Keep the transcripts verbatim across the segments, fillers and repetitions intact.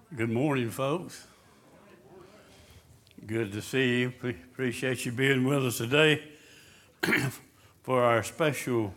Good morning, folks. Good to see you. Pre- appreciate you being with us today for our special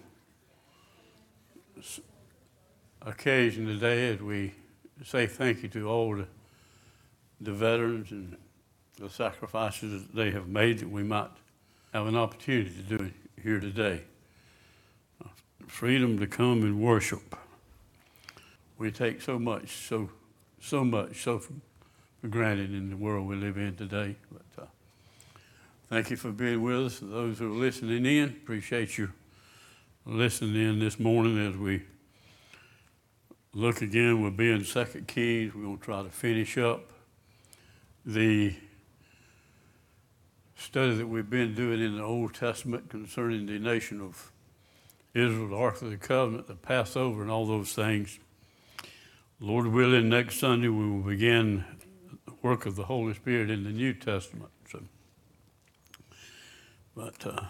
s- occasion today as we say thank you to all the, the veterans and the sacrifices that they have made that we might have an opportunity to do it here today. Freedom to come and worship. We take so much, so so much, so for, for granted in the world we live in today. But uh, thank you for being with us. And those who are listening in, appreciate you listening in this morning as we look again. We'll be in Second Kings. We're going to try to finish up the study that we've been doing in the Old Testament concerning the nation of Israel, the Ark of the Covenant, the Passover, and all those things. Lord willing, next Sunday we will begin the work of the Holy Spirit in the New Testament. So, but uh,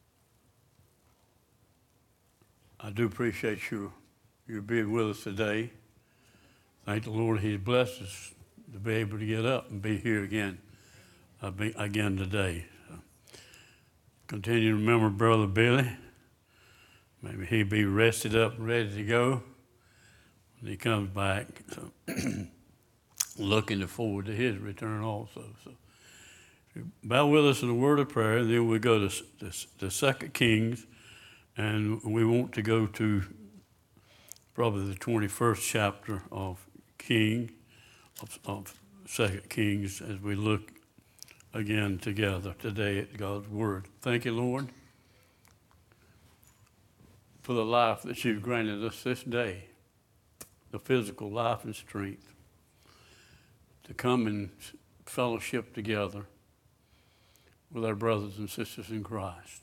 I do appreciate you, you being with us today. Thank the Lord He's blessed us to be able to get up and be here again, uh, be, again today. So, continue to remember Brother Billy. Maybe he be rested up and ready to go when he comes back. So looking forward to his return also. So bow with us in a word of prayer, and then we go to the, the Second Kings, and we want to go to probably the twenty-first chapter of King, of, of Second Kings, as we look again together today at God's Word. Thank you, Lord, for the life that you've granted us this day, the physical life and strength to come and fellowship together with our brothers and sisters in Christ.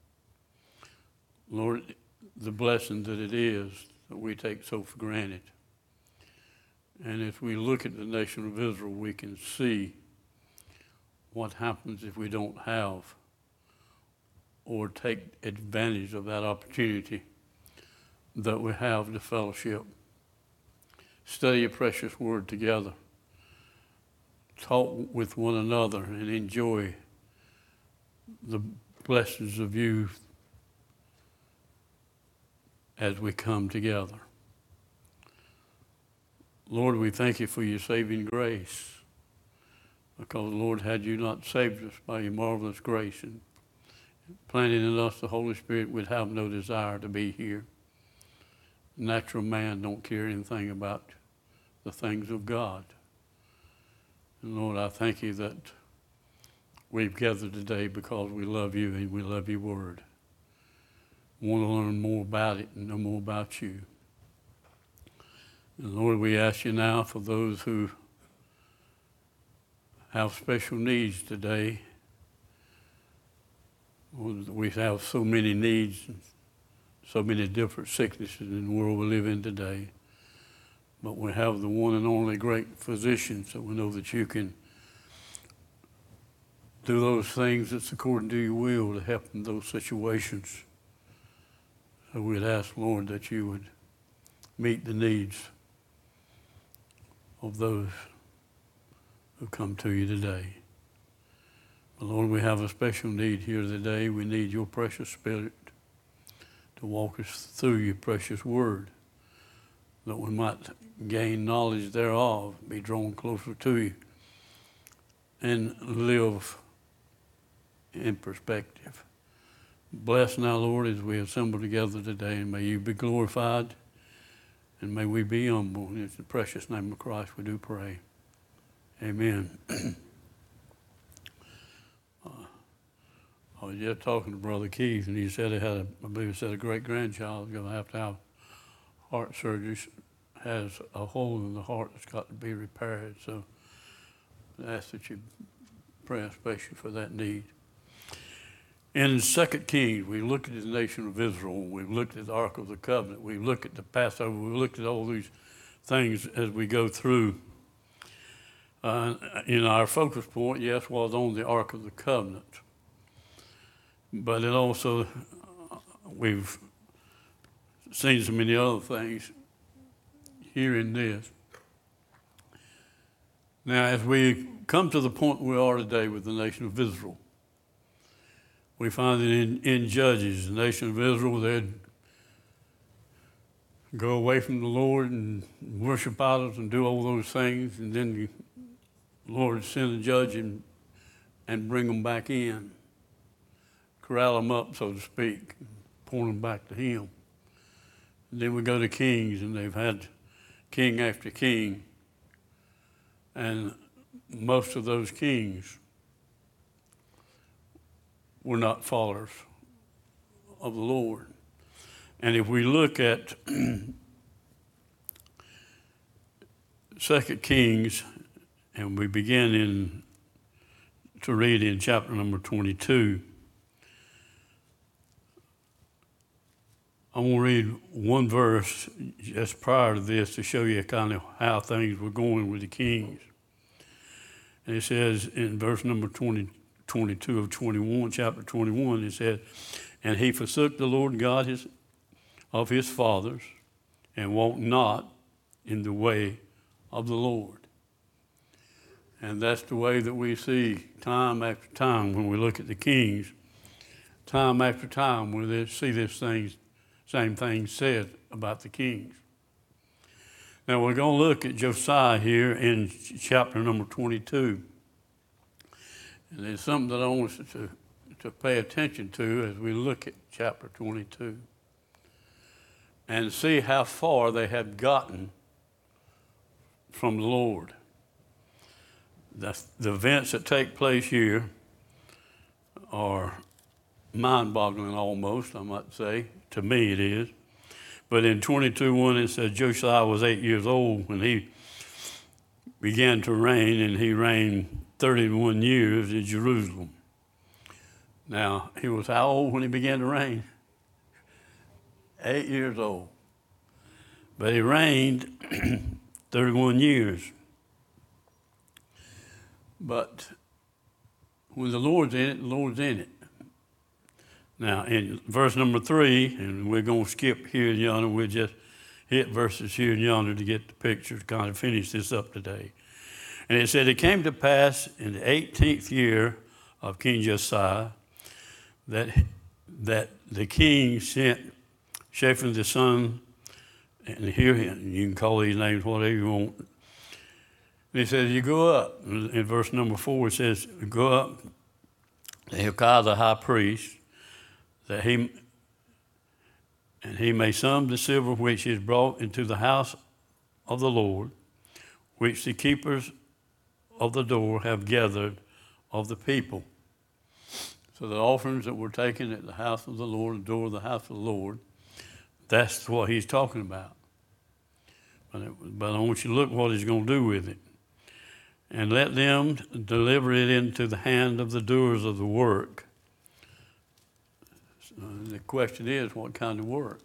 Lord, the blessing that it is that we take so for granted. And if we look at the nation of Israel, we can see what happens if we don't have or take advantage of that opportunity that we have to fellowship, study a precious word together, talk with one another, and enjoy the blessings of you as we come together. Lord, we thank you for your saving grace, because, Lord, had you not saved us by your marvelous grace and planted in us the Holy Spirit, we'd have no desire to be here. Natural man don't care anything about the things of God. And Lord, I thank you that we've gathered today because we love you and we love your word. We want to learn more about it and know more about you. And Lord, we ask you now for those who have special needs today. We have so many needs, so many different sicknesses in the world we live in today. But we have the one and only great physician, so we know that you can do those things that's according to your will to help in those situations. So we'd ask, Lord, that you would meet the needs of those who come to you today. But Lord, we have a special need here today. We need your precious Spirit to walk us through your precious word, that we might gain knowledge thereof, be drawn closer to you, and live in perspective. Bless now, Lord, as we assemble together today, and may you be glorified, and may we be humble. In the precious name of Christ we do pray. Amen. uh, I was just talking to Brother Keith, and he said he had, a, I believe he said a great-grandchild going to have to have heart surgery, has a hole in the heart that's got to be repaired. So I ask that you pray especially for that need. In Second Kings, we looked at the nation of Israel. We've looked at the Ark of the Covenant. We've looked at the Passover. We've looked at all these things as we go through. Uh, in our focus point, yes, was on the Ark of the Covenant. But it also, uh, we've seen so many other things here in this. Now, as we come to the point we are today with the nation of Israel, we find that in, in Judges, the nation of Israel, they'd go away from the Lord and worship idols and do all those things, and then the Lord would send a judge and, and bring them back in, corral them up, so to speak, point them back to Him. And then we go to kings, and they've had king after king, and most of those kings were not followers of the Lord. And if we look at Second Kings, and we begin in to read in chapter number twenty-two, I want to read one verse just prior to this to show you kind of how things were going with the kings. And it says in verse number twenty, twenty-two of twenty-one, chapter twenty-one, it says, "And he forsook the Lord God his, of his fathers, and walked not in the way of the Lord." And that's the way that we see time after time when we look at the kings, time after time when they see this thing, same thing said about the kings. Now we're going to look at Josiah here in chapter number twenty-two. And there's something that I want us to, to pay attention to as we look at chapter twenty-two and see how far they have gotten from the Lord. The, the events that take place here are mind-boggling almost, I might say. To me it is. But in twenty-two one it says Josiah was eight years old when he began to reign, and he reigned thirty-one years in Jerusalem. Now, he was how old when he began to reign? Eight years old. But he reigned thirty-one years. But when the Lord's in it, the Lord's in it. Now, in verse number three, and we're going to skip here and yonder, we'll just hit verses here and yonder to get the picture to kind of finish this up today. And it said, "It came to pass in the eighteenth year of King Josiah that, that the king sent Shaphan the son," and here you can call these names whatever you want. And he says, "You go up." In verse number four, it says, "Go up to Hilkiah the high priest, that he and he may sum the silver which is brought into the house of the Lord, which the keepers of the door have gathered of the people." So the offerings that were taken at the house of the Lord, the door of the house of the Lord, that's what he's talking about. But, it, but I want you to look what he's going to do with it. "And let them deliver it into the hand of the doers of the work." So the question is, what kind of work?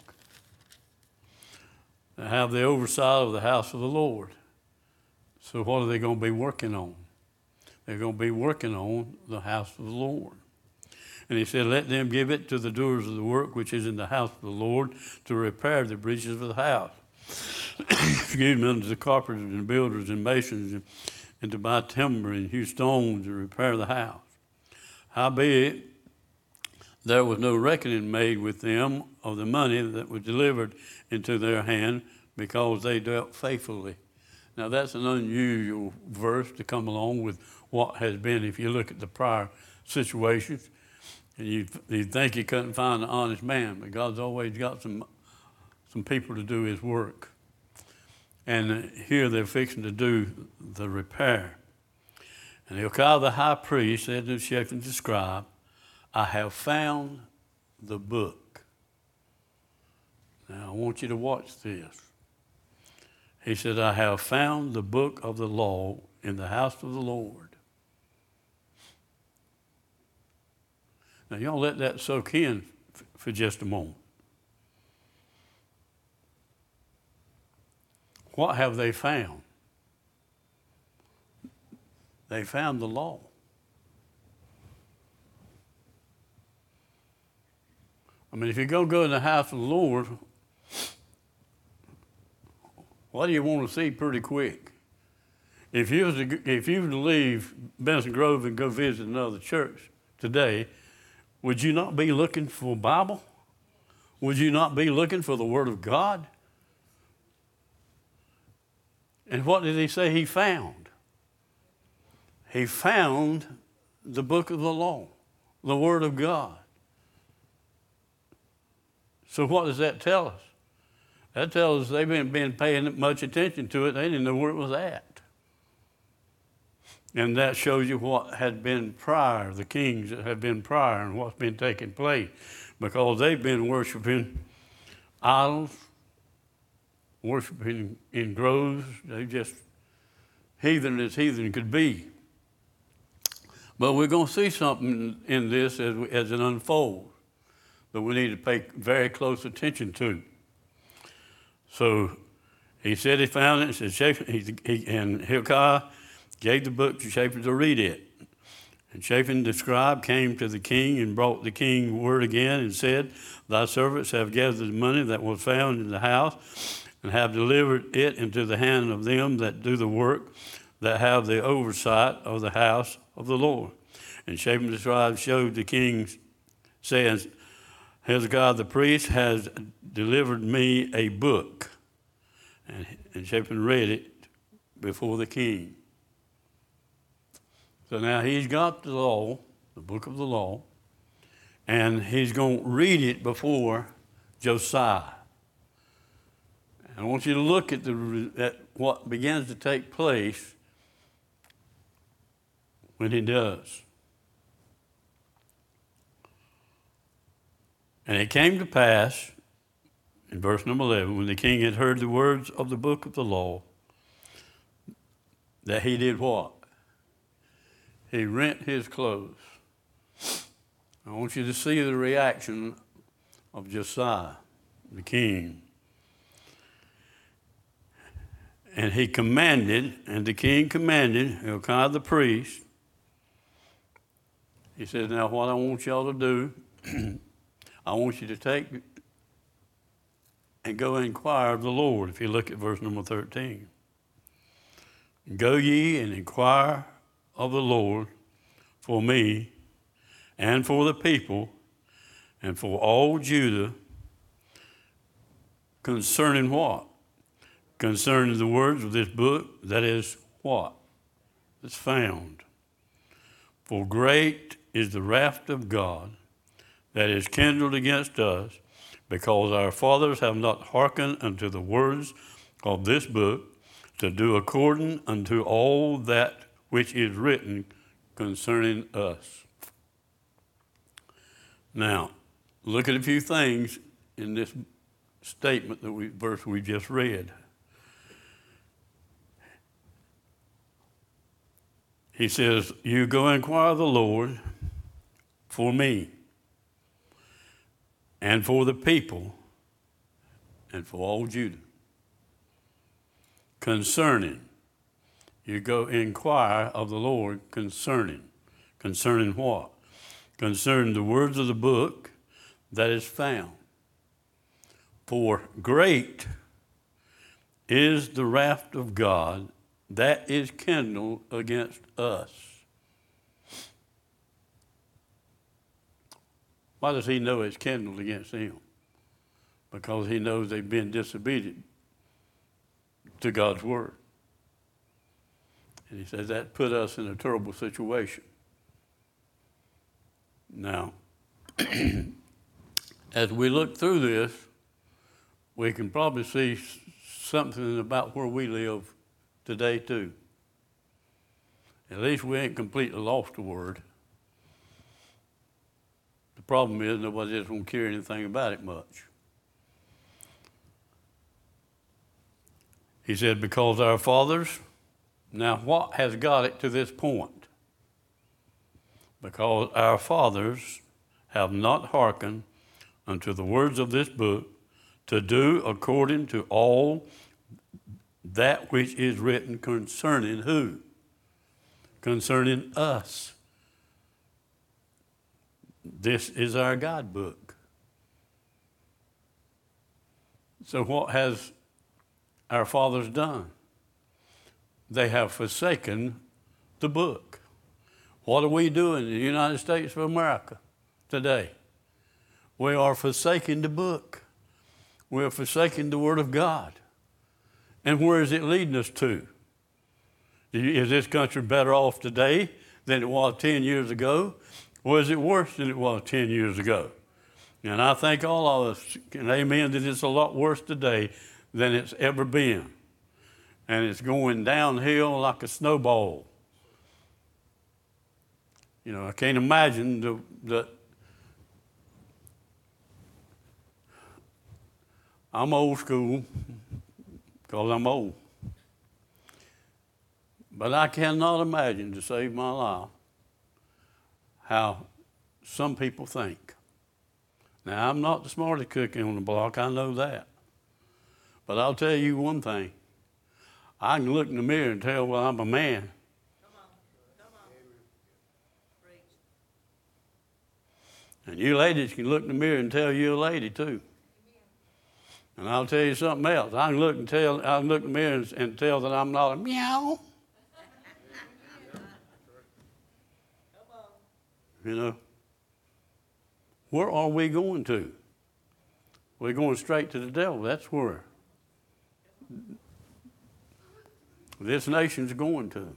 They have the oversight of the house of the Lord. So what are they going to be working on? They're going to be working on the house of the Lord. And he said, "Let them give it to the doers of the work which is in the house of the Lord to repair the breaches of the house." Excuse me, unto the carpenters and builders and masons, and, and to buy timber and hew stones and repair the house. Howbeit, there was no reckoning made with them of the money that was delivered into their hand, because they dealt faithfully. Now that's an unusual verse to come along with what has been, if you look at the prior situations, and you you think you couldn't find an honest man, but God's always got some some people to do his work. And here they're fixing to do the repair. And Hilkiah the high priest said to Shaphan the scribe, "I have found the book." Now I want you to watch this. He said, "I have found the book of the law in the house of the Lord." Now y'all let that soak in for just a moment. What have they found? They found the law. I mean, if you're going to go in the house of the Lord, what do you want to see pretty quick? If you was to, if you were to leave Benson Grove and go visit another church today, would you not be looking for a Bible? Would you not be looking for the Word of God? And what did he say he found? He found the book of the law, the Word of God. So what does that tell us? That tells us they've been, been paying much attention to it. They didn't know where it was at. And that shows you what had been prior, the kings that had been prior, and what's been taking place. Because they've been worshiping idols, worshiping in groves. They just heathen as heathen could be. But we're going to see something in this as, we, as it unfolds that we need to pay very close attention to. So he said he found it, and, said, he, he, and Hilkiah gave the book to Shaphan to read it. And Shaphan the scribe came to the king and brought the king word again and said, Thy servants have gathered the money that was found in the house and have delivered it into the hand of them that do the work, that have the oversight of the house of the Lord. And Shaphan the scribe showed the king, saying, Hezekiah the priest has delivered me a book. And, and Shaphan read it before the king. So now he's got the law, the book of the law, and he's going to read it before Josiah. And I want you to look at, the, at what begins to take place when he does. And it came to pass, in verse number eleven, when the king had heard the words of the book of the law, that he did what? He rent his clothes. I want you to see the reaction of Josiah, the king. And he commanded, and the king commanded Hilkiah the priest. He says, now what I want y'all to do, I want you to take and go inquire of the Lord. If you look at verse number thirteen. Go ye and inquire of the Lord for me and for the people and for all Judah concerning what? Concerning the words of this book that is what? That's found. For great is the wrath of God that is kindled against us, because our fathers have not hearkened unto the words of this book, to do according unto all that which is written concerning us. Now, look at a few things in this statement, that we, verse we just read. He says, you go inquire of the Lord for me and for the people and for all Judah. Concerning, you go inquire of the Lord concerning. Concerning what? Concerning the words of the book that is found. For great is the wrath of God that is kindled against us. Why does he know it's kindled against him? Because he knows they've been disobedient to God's word. And he says that put us in a terrible situation. Now, as we look through this, we can probably see something about where we live today too. At least we ain't completely lost the word. The problem is nobody else won't care anything about it much. He said, because our fathers, now what has got it to this point? Because our fathers have not hearkened unto the words of this book, to do according to all that which is written concerning who? Concerning us. This is our guidebook. So what has our fathers done? they have forsaken the book. What are we doing in the United States of America today? We are forsaking the book. We are forsaking the Word of God. And where is it leading us to? Is this country better off today than it was ten years ago? Or is it worse than it was ten years ago? And I think all of us can amen that it's a lot worse today than it's ever been. And it's going downhill like a snowball. You know, I can't imagine the, the I'm old school because I'm old. But I cannot imagine, to save my life, how some people think. Now, I'm not the smartest cookie on the block, I know that. But I'll tell you one thing. I can look in the mirror and tell, well, I'm a man. Come on. Come on. Preach. And you ladies can look in the mirror and tell you're a lady too. And I'll tell you something else. I can look and tell, I can look in the mirror and, and tell that I'm not a meow. You know, where are we going to? We're going straight to the devil. That's where this nation's going to.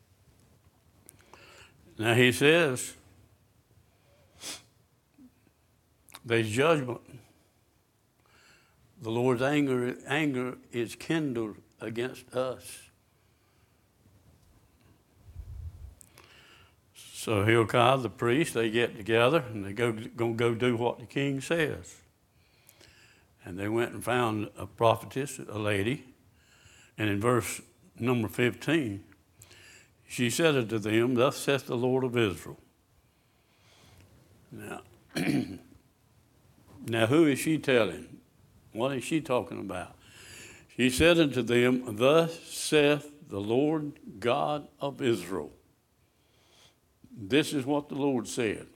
Now he says there's judgment. The Lord's anger, anger is kindled against us. So Hilkiah, the priest, they get together and they go gonna go do what the king says. And they went and found a prophetess, a lady, and in verse number fifteen, she said unto them, Thus saith the Lord of Israel. Now, now who is she telling? What is she talking about? She said unto them, Thus saith the Lord God of Israel. This is what the Lord said.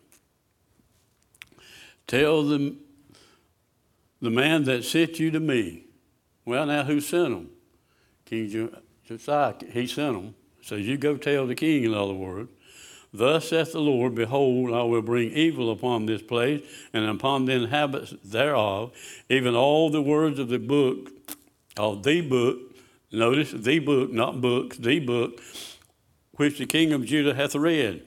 Tell them, the man that sent you to me. Well, now who sent him? King Josiah, he sent him. So you go tell the king, in other words. Thus saith the Lord, Behold, I will bring evil upon this place and upon the inhabitants thereof, even all the words of the book, of the book, notice the book, not books, the book, which the king of Judah hath read.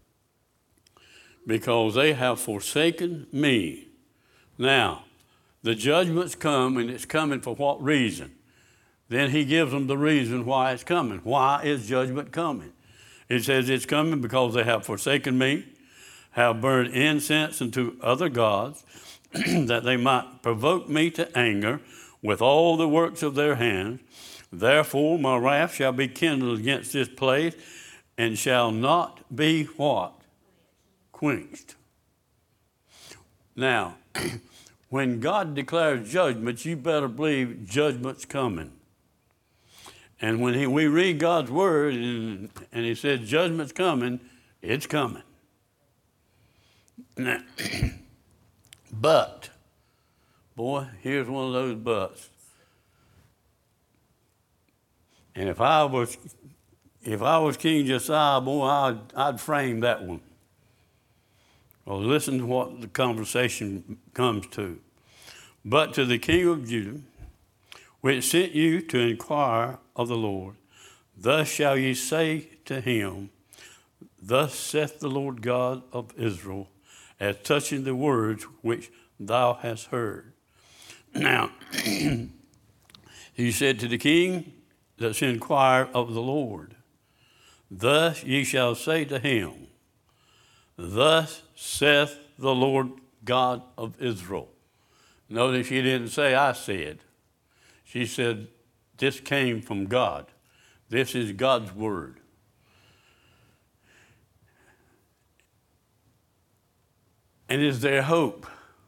Because they have forsaken me. Now, the judgment's come, and it's coming for what reason? Then he gives them the reason why it's coming. Why is judgment coming? It says it's coming because they have forsaken me, have burned incense unto other gods, that they might provoke me to anger with all the works of their hands. Therefore my wrath shall be kindled against this place, and shall not be what? Quenched. Now, when God declares judgment, you better believe judgment's coming. And when he, we read God's word and, and he says judgment's coming, it's coming. Now, but, boy, here's one of those buts. And if I was, if I was King Josiah, boy, I'd, I'd frame that one. Well, listen to what the conversation comes to. But to the king of Judah, which sent you to inquire of the Lord, thus shall ye say to him, Thus saith the Lord God of Israel, as touching the words which thou hast heard. Now, he said to the king that's inquire of the Lord, Thus ye shall say to him, Thus saith the Lord God of Israel. Notice she didn't say, I said. She said, this came from God. This is God's word. And is there hope?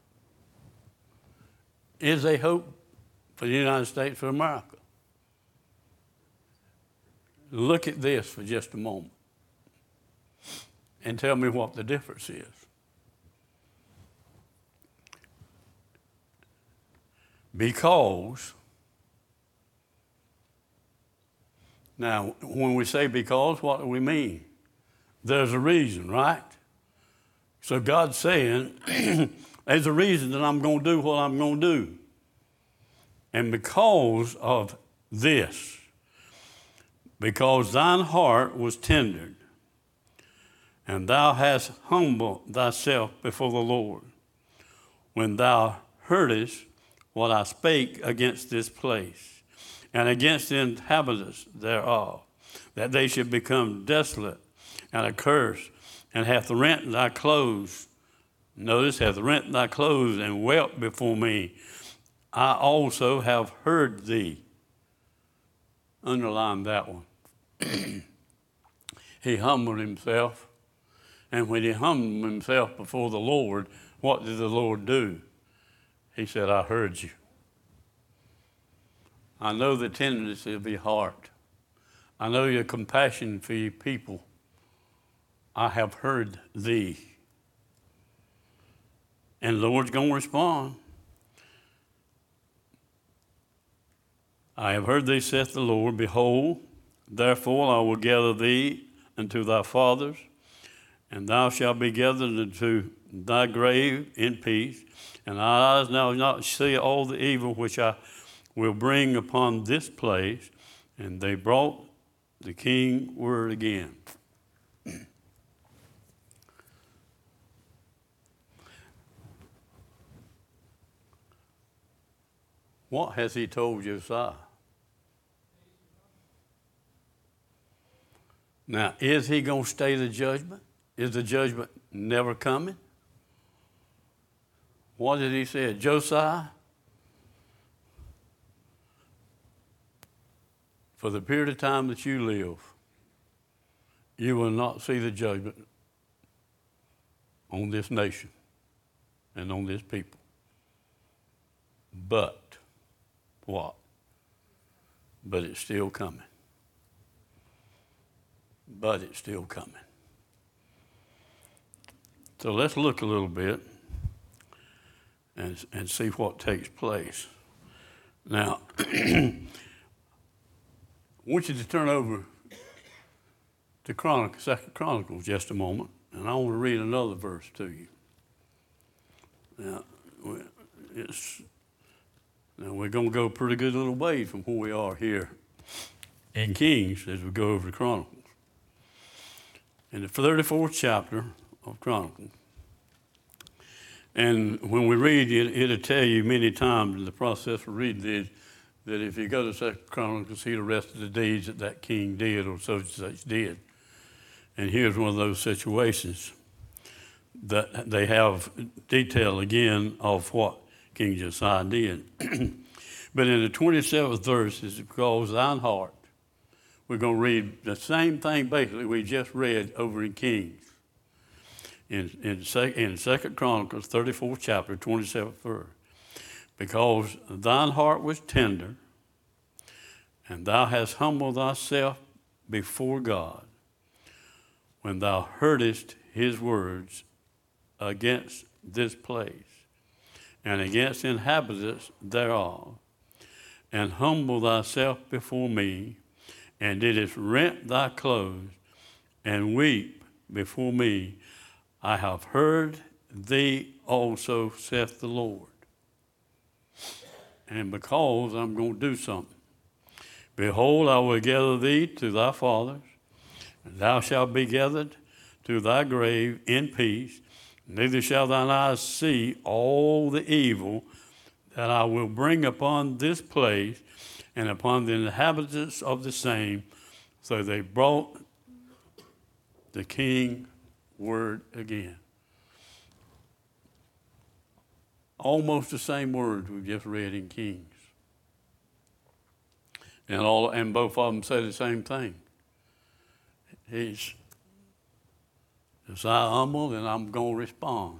Is there hope for the United States of America? Look at this for just a moment and tell me what the difference is. Because Now, when we say because, what do we mean? There's a reason, right? So God's saying, there's a reason that I'm going to do what I'm going to do. And because of this, because thine heart was tendered, and thou hast humbled thyself before the Lord, when thou heardest what I spake against this place, and against the inhabitants thereof, that they should become desolate and accursed, and hath rent thy clothes. Notice, hath rent thy clothes and wept before me. I also have heard thee. Underline that one. He humbled himself, and when he humbled himself before the Lord, what did the Lord do? He said, I heard you. I know the tendency of your heart. I know your compassion for your people. I have heard thee. And the Lord's going to respond. I have heard thee, saith the Lord. Behold, therefore I will gather thee unto thy fathers, and thou shalt be gathered into thy grave in peace, and thy eyes now not see all the evil which I will bring upon this place. And they brought the king word again. What has he told Josiah? Now, is he going to stay the judgment? Is the judgment never coming? What did he say? Josiah, for the period of time that you live, you will not see the judgment on this nation and on this people. But what? But it's still coming. But it's still coming. So let's look a little bit and, and see what takes place. Now, I want you to turn over to Chronicles, Second Chronicles just a moment, and I want to read another verse to you. Now, it's, now we're going to go a pretty good little way from where we are here in Kings as we go over to Chronicles. In the thirty-fourth chapter of Chronicles, and when we read it, it'll tell you many times in the process of reading this that if you go to Second Chronicles, see the rest of the deeds that that king did or such and such did. And here's one of those situations that they have detail again of what King Josiah did. But in the twenty-seventh verse, it's because thine heart. We're going to read the same thing basically we just read over in Kings. In, in, in Second Chronicles, thirty-fourth chapter, twenty-seventh verse. Because thine heart was tender, and thou hast humbled thyself before God, when thou heardest his words against this place, and against the inhabitants thereof, and humbled thyself before me, and didst rent thy clothes, and weep before me, I have heard thee also, saith the Lord. And because I'm going to do something. Behold, I will gather thee to thy fathers, and thou shalt be gathered to thy grave in peace, neither shall thine eyes see all the evil that I will bring upon this place and upon the inhabitants of the same. So they brought the king word again. Almost the same words we've just read in Kings. And all and both of them say the same thing. He's Josiah humbled, and I'm going to respond.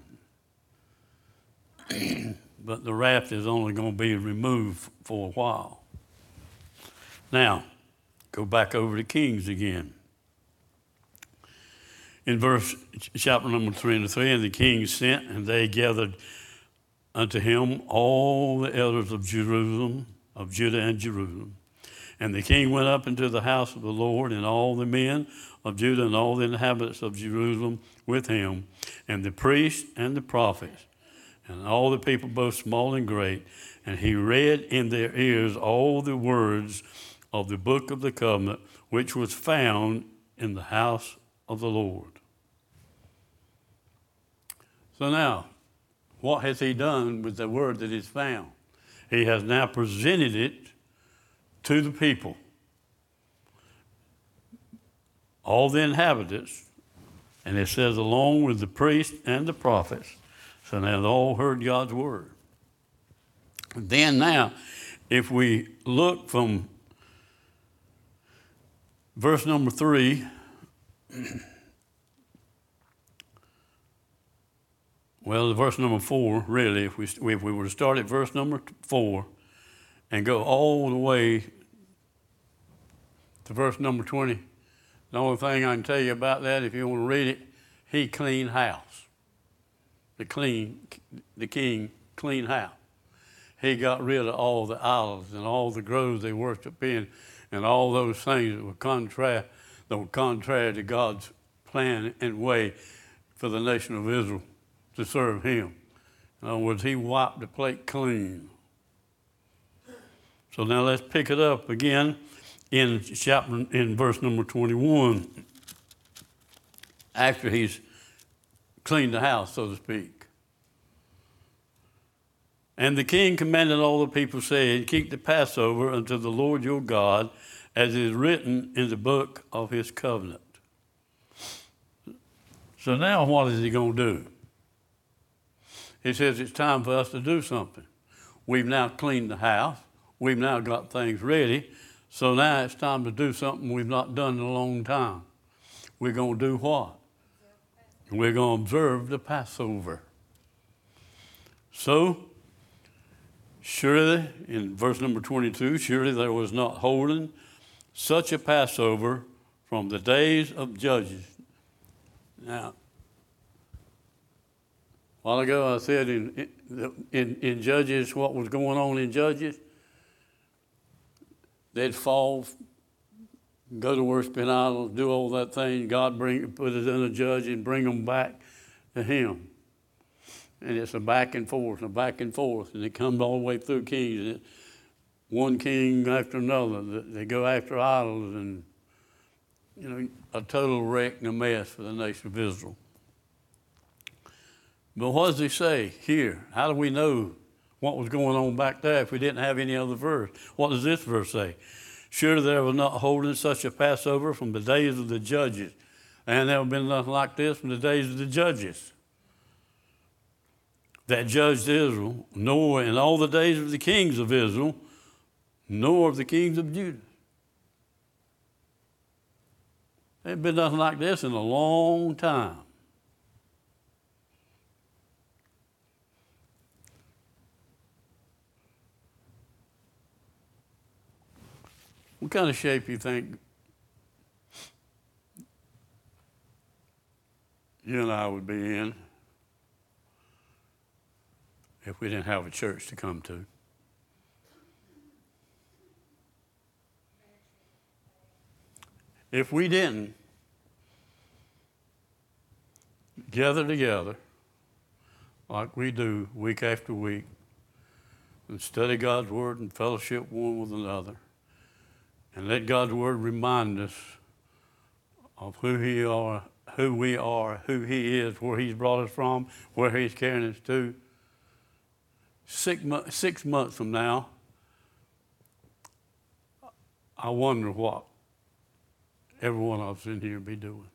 But the wrath is only going to be removed for a while. Now, go back over to Kings again. In verse chapter number three and three, and the king sent, and they gathered unto him all the elders of Jerusalem, of Judah and Jerusalem, And the king went up into the house of the Lord, and all the men of Judah and all the inhabitants of Jerusalem with him, and the priests and the prophets, and all the people, both small and great. And he read in their ears all the words of the book of the covenant, which was found in the house of the Lord. So now, what has he done with the word that is found? He has now presented it to the people, all the inhabitants, and it says along with the priests and the prophets. So now they all heard God's word. Then now, if we look from verse number three, well, verse number four, really, if we, if we were to start at verse number four and go all the way to verse number twenty, the only thing I can tell you about that, if you want to read it, he cleaned house. The clean, the king cleaned house. He got rid of all the idols and all the groves they worshiped in, and all those things that were contrary, that were contrary to God's plan and way for the nation of Israel to serve him. In other words, he wiped the plate clean. So now let's pick it up again in chapter, in verse number twenty-one, after he's cleaned the house, so to speak. And the king commanded all the people, saying, keep the Passover unto the Lord your God, as is written in the book of his covenant. So now what is he going to do? He says it's time for us to do something. We've now cleaned the house. We've now got things ready. So now it's time to do something we've not done in a long time. We're going to do what? We're going to observe the Passover. So, surely, in verse number twenty-two, surely there was not holden such a Passover from the days of Judges. Now, a while ago I said in, in, in Judges, what was going on in Judges? They'd fall, go to worshiping idols, do all that thing. God bring, put it in a judge and bring them back to him. And it's a back and forth, a back and forth. And it comes all the way through kings. And it, one king after another, they go after idols, and, you know, a total wreck and a mess for the nation of Israel. But what does he say here? How do we know what was going on back there if we didn't have any other verse? What does this verse say? Surely there was not holding such a Passover from the days of the judges. And there have been nothing like this from the days of the judges that judged Israel, nor in all the days of the kings of Israel, nor of the kings of Judah. There's been nothing like this in a long time. What kind of shape you think you and I would be in if we didn't have a church to come to? If we didn't gather together like we do week after week and study God's word and fellowship one with another, and let God's word remind us of who He are, who we are, who He is, where He's brought us from, where He's carrying us to. Six, mo- six months from now, I wonder what every one of us in here be doing.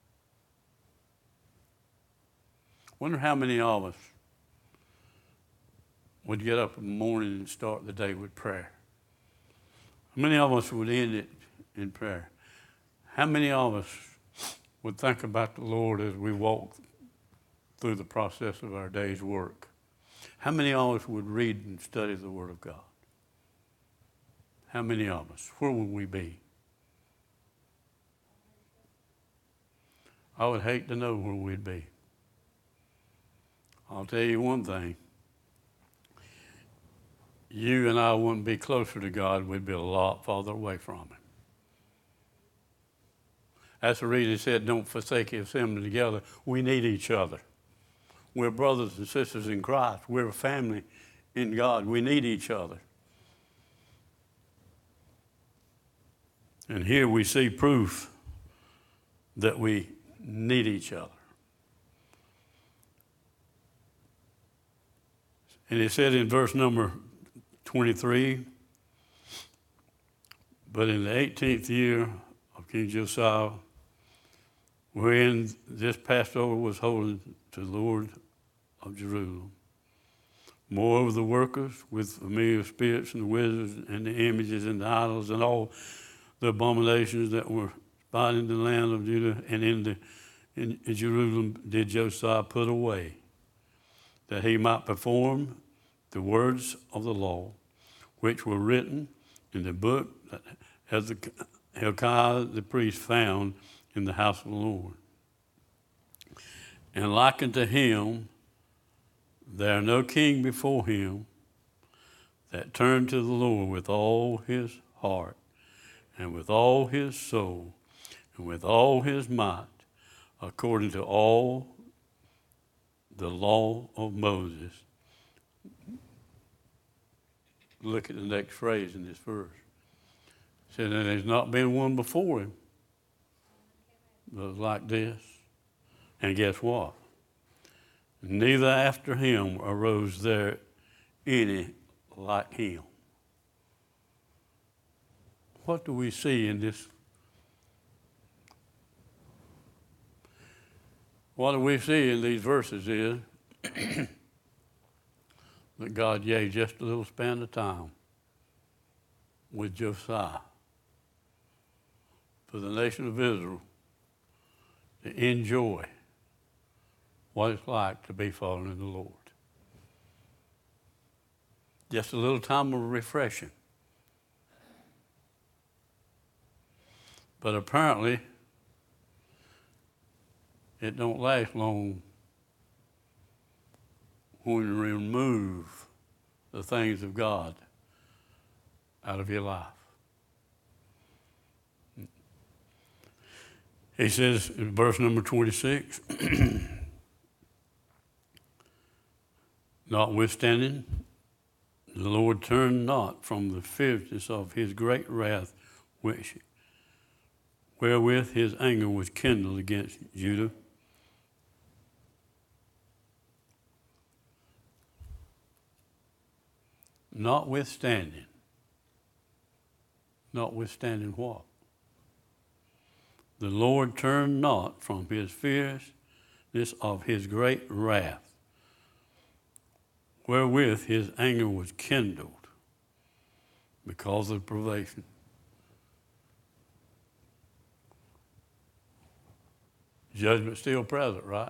Wonder how many of us would get up in the morning and start the day with prayer. How many of us would end it in prayer? How many of us would think about the Lord as we walk through the process of our day's work? How many of us would read and study the Word of God? How many of us? Where would we be? I would hate to know where we'd be. I'll tell you one thing. you and I wouldn't be closer to God, we'd be a lot farther away from Him. That's the reason He said, don't forsake His assembly together. We need each other. We're brothers and sisters in Christ. We're a family in God. We need each other. And here we see proof that we need each other. And it said in verse number twenty-three, but in the eighteenth year of King Josiah, wherein this Passover was holding to the Lord of Jerusalem, moreover the workers with familiar spirits and the wizards and the images and the idols and all the abominations that were found in the land of Judah and in, the, in, in Jerusalem did Josiah put away, that he might perform the words of the law, which were written in the book that Hilkiah the priest found in the house of the Lord. And like unto him, there no king before him that turned to the Lord with all his heart and with all his soul and with all his might, according to all the law of Moses. Look at the next phrase in this verse. It said, and there's not been one before him that was like this. And guess what? Neither after him arose there any like him. What do we see in this? What do we see in these verses is that God gave just a little span of time with Josiah for the nation of Israel to enjoy what it's like to be following the Lord. Just a little time of refreshing. But apparently, it don't last long when you remove the things of God out of your life. He says in verse number twenty-six, notwithstanding, the Lord turned not from the fierceness of his great wrath, which wherewith his anger was kindled against Judah. Notwithstanding. Notwithstanding what? The Lord turned not from his fierceness of his great wrath, wherewith his anger was kindled because of probation. Judgment still present, right?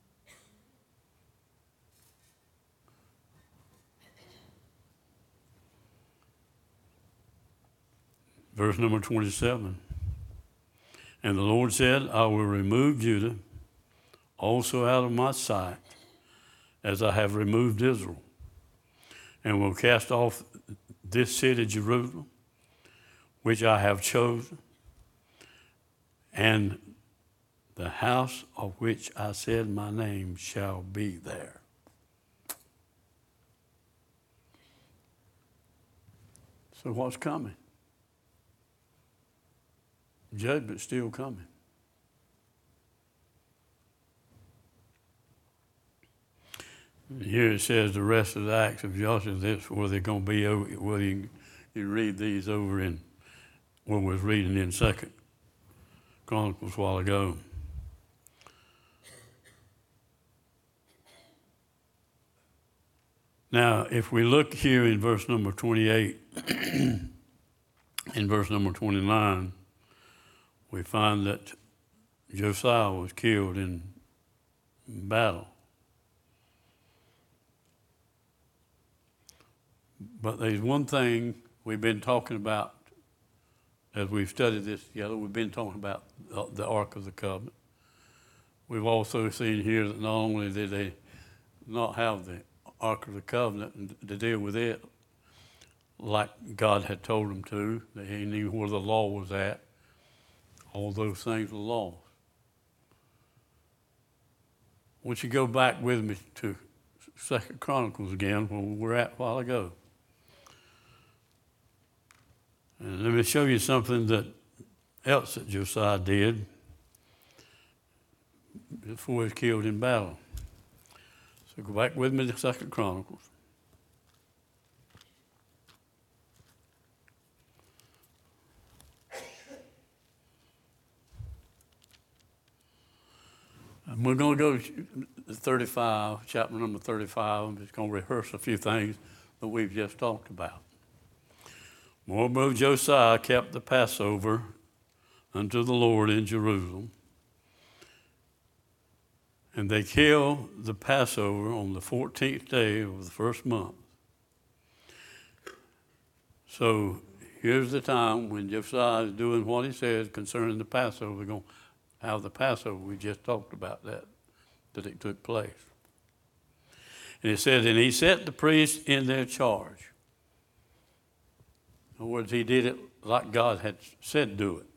Verse number twenty-seven. And the Lord said, I will remove Judah also out of my sight, as I have removed Israel, and will cast off this city Jerusalem, which I have chosen, and the house of which I said my name shall be there. So what's coming? Judgment's still coming. Here it says the rest of the acts of Joshua, that's where they're going to be over. Well, you, you read these over in what we was reading in Second Chronicles a while ago. Now, if we look here in verse number twenty-eight, in verse number twenty-nine, we find that Josiah was killed in battle. But there's one thing we've been talking about as we've studied this together. We've been talking about the Ark of the Covenant. We've also seen here that not only did they not have the Ark of the Covenant to deal with it, like God had told them to. They knew where the law was at. All those things were laws. Once you go back with me to Second Chronicles again, where we were at a while ago. And let me show you something that else that Josiah did before he was killed in battle. So go back with me to Second Chronicles. And we're going to go to thirty-five, chapter number thirty-five. I'm just going to rehearse a few things that we've just talked about. Moreover, Josiah kept the Passover unto the Lord in Jerusalem. And they killed the Passover on the fourteenth day of the first month. So here's the time when Josiah is doing what he says concerning the Passover. We're going to have the Passover. We just talked about that, that it took place. And it says, and he set the priests in their charge. In other words, he did it like God had said do it.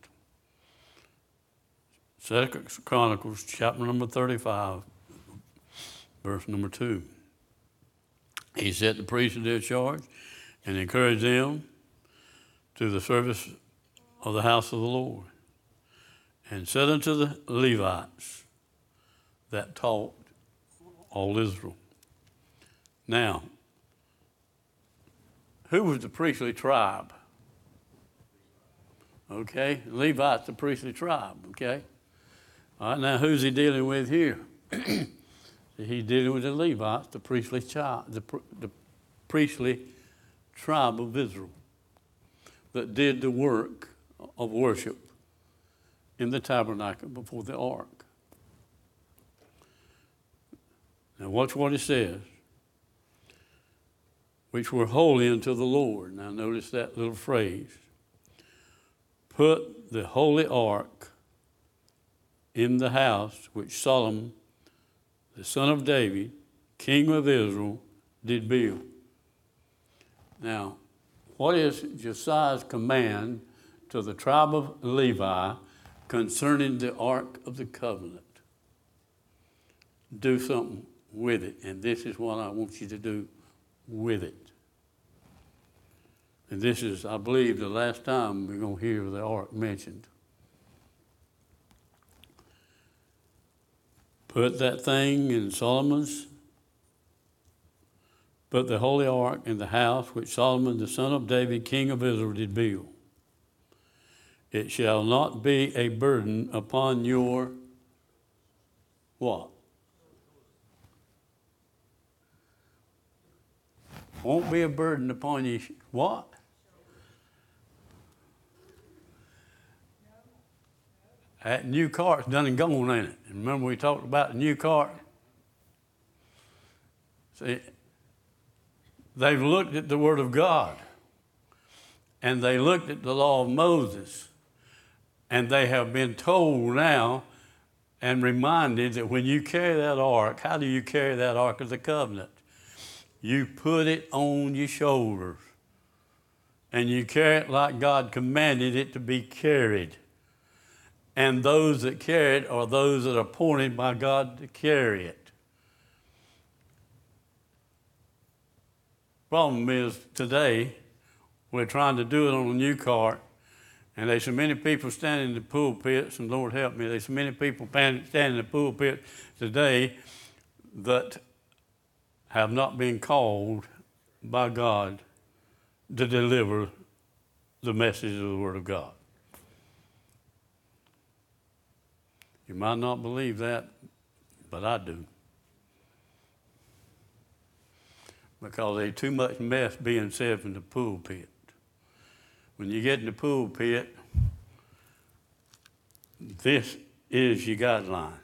Second Chronicles, chapter number thirty-five, verse number two. He set the priests in their charge and encouraged them to the service of the house of the Lord, and said unto the Levites that taught all Israel. Now, who was the priestly tribe? Okay, Levites, the priestly tribe, okay? All right, now who's he dealing with here? He's dealing with the Levites, the priestly child, the, the priestly tribe of Israel that did the work of worship in the tabernacle before the ark. Now watch what it says. Which were holy unto the Lord. Now notice that little phrase. Put the holy ark in the house which Solomon, the son of David, king of Israel, did build. Now, what is Josiah's command to the tribe of Levi concerning the Ark of the Covenant? Do something with it, and this is what I want you to do with it. And this is, I believe, the last time we're going to hear the Ark mentioned. Put that thing in Solomon's, put the holy ark in the house which Solomon the son of David, king of Israel, did build. It shall not be a burden upon your what? Won't be a burden upon you what? That new cart's done and gone, ain't it? And remember we talked about the new cart? See, they've looked at the Word of God, and they looked at the law of Moses, and they have been told now and reminded that when you carry that ark, how do you carry that ark of the covenant? You put it on your shoulders, and you carry it like God commanded it to be carried. And those that carry it are those that are appointed by God to carry it. Problem is today we're trying to do it on a new cart, and there's so many people standing in the pulpits, and Lord help me, there's so many people standing in the pulpit today that have not been called by God to deliver the message of the Word of God. You might not believe that, but I do. Because there's too much mess being said from the pulpit. When you get in the pulpit, this is your guideline.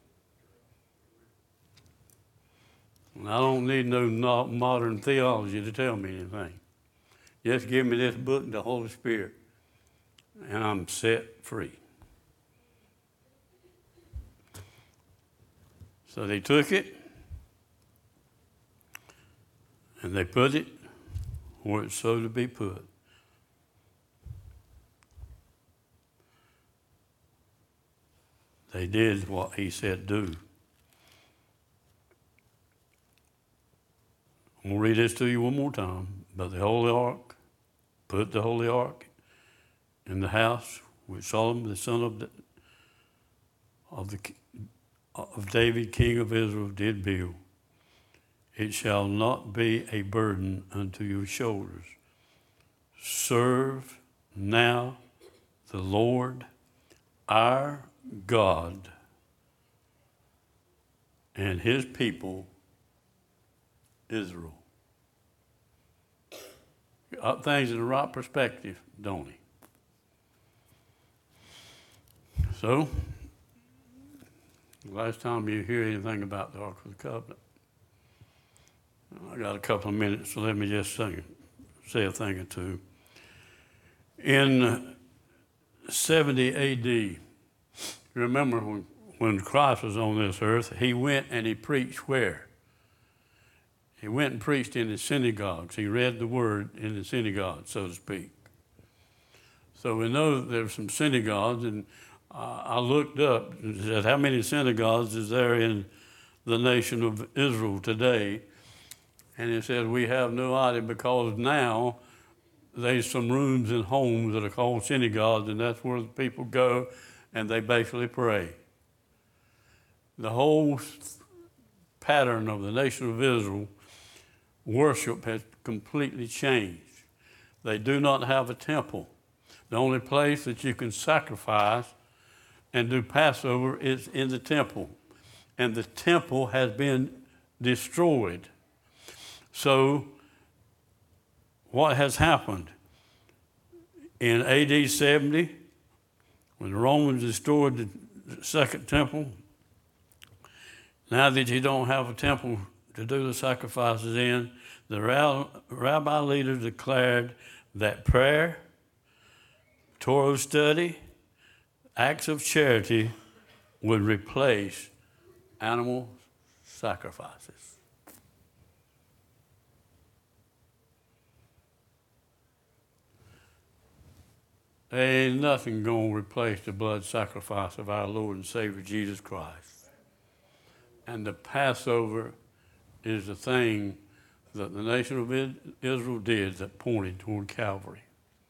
And I don't need no modern theology to tell me anything. Just give me this book and the Holy Spirit, and I'm set free. So they took it, and they put it where it's so to be put. They did what he said do. I'm going to read this to you one more time. But the Holy Ark, put the Holy Ark in the house which Solomon, the son of, the, of, the, of David, king of Israel, did build. It shall not be a burden unto your shoulders. Serve now the Lord our God and his people, Israel. Up things in the right perspective, don't he? So, last time you hear anything about the Ark of the Covenant, I got a couple of minutes, so let me just say, say a thing or two. In seventy A D, remember when, when Christ was on this earth, he went and he preached where? He went and preached in the synagogues. He read the word in the synagogue, so to speak. So we know that there's some synagogues, and uh, I looked up and said, how many synagogues is there in the nation of Israel today? And it said, we have no idea, because now there's some rooms and homes that are called synagogues, and that's where the people go and they basically pray. The whole pattern of the nation of Israel, worship has completely changed. They do not have a temple. The only place that you can sacrifice and do Passover is in the temple. And the temple has been destroyed. So what has happened? In A D seventy, when the Romans destroyed the second temple, now that you don't have a temple to do the sacrifices in, the rabbi leaders declared that prayer, Torah study, acts of charity would replace animal sacrifices. Ain't nothing going to replace the blood sacrifice of our Lord and Savior Jesus Christ. And the Passover is the thing that the nation of Israel did that pointed toward Calvary.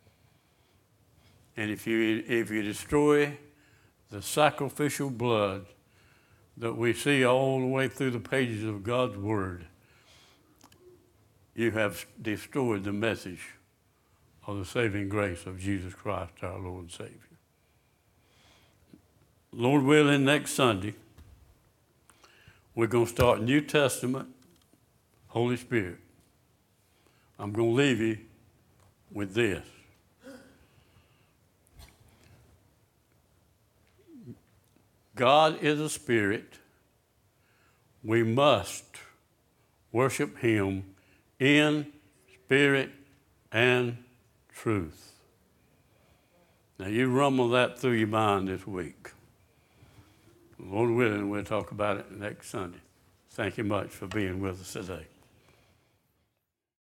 And if you, if you destroy the sacrificial blood that we see all the way through the pages of God's Word, you have destroyed the message of the saving grace of Jesus Christ, our Lord and Savior. Lord willing, next Sunday, we're going to start New Testament, Holy Spirit. I'm going to leave you with this. God is a spirit. We must worship him in spirit and truth. Now you rumble that through your mind this week. Lord willing, we'll talk about it next Sunday. Thank you much for being with us today.